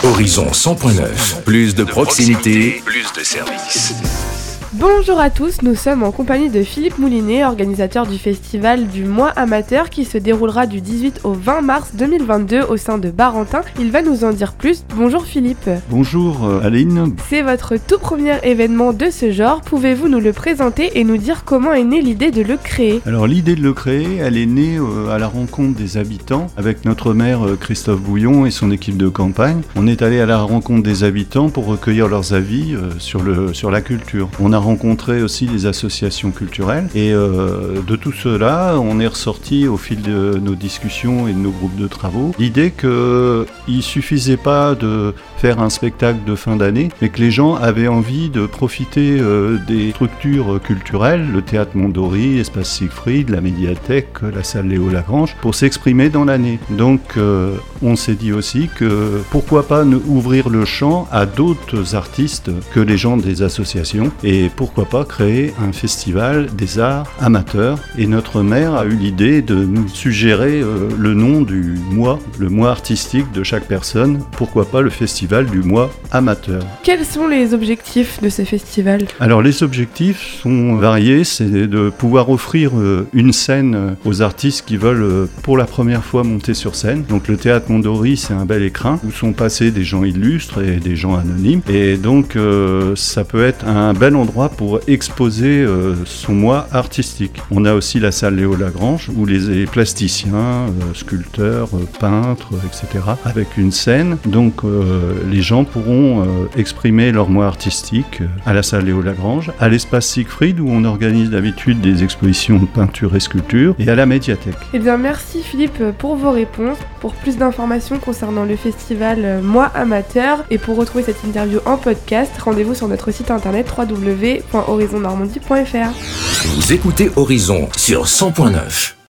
Horizon 100.9, plus de proximité, plus de services. Bonjour à tous, nous sommes en compagnie de Philippe Moulinet, organisateur du festival du Mois Amateur qui se déroulera du 18 au 20 mars 2022 au sein de Barentin. Il va nous en dire plus. Bonjour Philippe. Bonjour Aline. C'est votre tout premier événement de ce genre. Pouvez-vous nous le présenter et nous dire comment est née l'idée de le créer ? Alors l'idée de le créer, elle est née à la rencontre des habitants avec notre maire Christophe Bouillon et son équipe de campagne. On est allé à la rencontre des habitants pour recueillir leurs avis sur la culture. On a rencontré aussi les associations culturelles et de tout cela, on est ressorti au fil de nos discussions et de nos groupes de travaux l'idée qu'il suffisait pas de faire un spectacle de fin d'année, mais que les gens avaient envie de profiter des structures culturelles, le théâtre Mondori, l'espace Siegfried, la médiathèque, la salle Léo Lagrange, pour s'exprimer dans l'année. Donc on s'est dit aussi que pourquoi pas ouvrir le champ à d'autres artistes que les gens des associations, et pourquoi pas créer un festival des arts amateurs. Et notre maire a eu l'idée de nous suggérer le nom du mois, le mois artistique de chaque personne, pourquoi pas le festival du mois amateur. Quels sont les objectifs de ce festival ? Alors les objectifs sont variés, c'est de pouvoir offrir une scène aux artistes qui veulent pour la première fois monter sur scène. Donc le théâtre Mondori, c'est un bel écrin où sont passés des gens illustres et des gens anonymes, et donc ça peut être un bel endroit pour exposer son mois artistique. On a aussi la salle Léo Lagrange où les plasticiens, sculpteurs, peintres, etc. avec une scène. Donc les gens pourront exprimer leur mois artistique à la salle Léo Lagrange, à l'espace Siegfried où on organise d'habitude des expositions de peinture et sculpture, et à la médiathèque. Eh bien merci Philippe pour vos réponses. Pour plus d'informations concernant le festival Mois Amateur et pour retrouver cette interview en podcast, rendez-vous sur notre site internet www.horizonnormandie.fr. Vous écoutez Horizon sur 100.9.